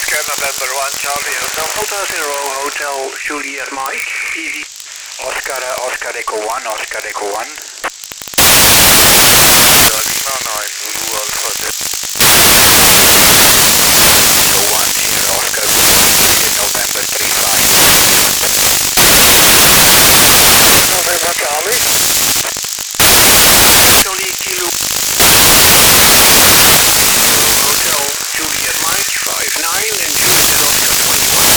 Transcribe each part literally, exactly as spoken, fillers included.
Oscar November one Charlie Hotel. Hotel Zero, Hotel Juliet Mike, E V. Oscar, uh, Oscar Echo one, Oscar Echo one. Lima nine Zulu Alpha Delta. one Sierra Oscar, November three five. November Charlie. Charlie Kilo. Hotel Juliet Mike, five nine and Juliet Oscar twenty-one.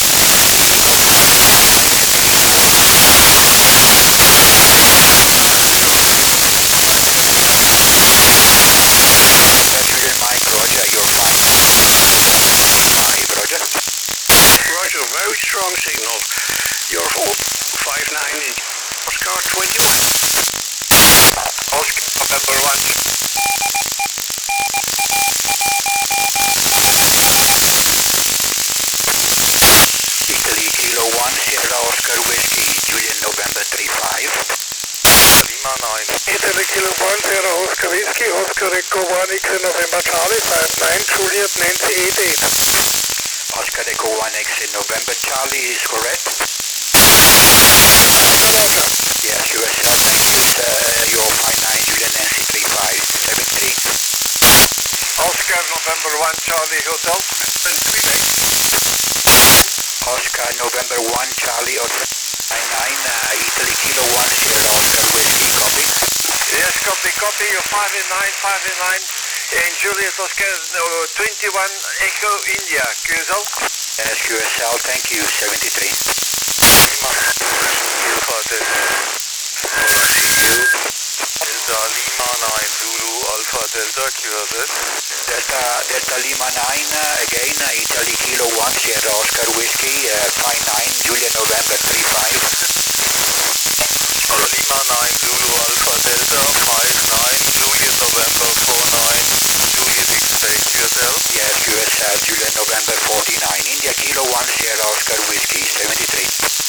Juliet Mike, Roger, you're fine. five, Roger. Roger, very strong signal. You're full, five nine and Oscar twenty-one. Oscar November one. Italy Kilo one, Sierra Oscar Whiskey, Juliet November three five. Lima nine. Italy Kilo one, Sierra Oscar Whiskey, Oscar Echo one, X November Charlie, five nine, Juliet Nancy eight eight. Oscar Echo one X in November Charlie is correct. Yes, U S L, thank you. It's, uh, your five nine Juliet Nancy three five seven three. Oscar November one Charlie Hotel. Oscar November one Charlie Hotel nine nine, uh, Italy Kilo one Sierra Oscar Whiskey, copy. Yes, copy, copy. You're five nine, five nine. And Juliet Oscar uh, twenty-one Echo India. Q S L. Yes, Q S L, thank you, seventy-three. Lima Alpha Delta. Delta Lima nine Zulu Alpha Delta Q S L. Delta, Delta Lima nine, uh, again, uh, Italy Kilo one Sierra Oscar Whiskey, uh, five nine Juliet November three five. Lima nine Zulu Alpha Delta five nine Juliet November four nine Juliet X-Ray Q S L. Yes, Q S L, Juliet November forty-nine, India Kilo one Sierra Oscar Whiskey, seventy-three.